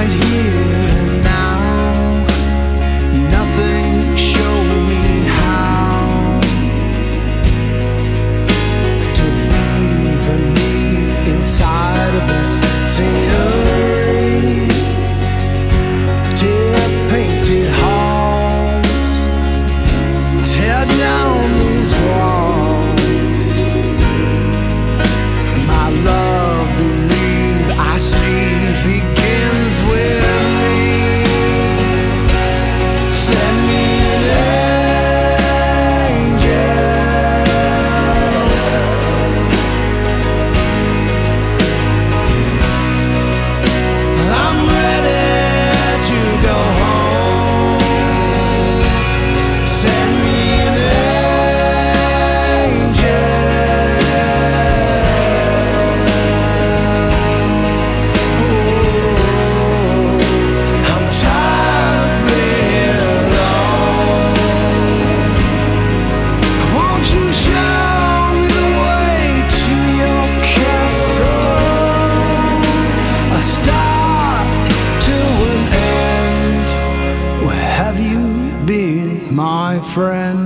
right here and now. Nothing show me how to breathe and be inside of this scenery. Tear painted halls, tear down these walls. My love, believe I see, begins with me. Send me an angel. I'm ready to go home. Send me an my friend.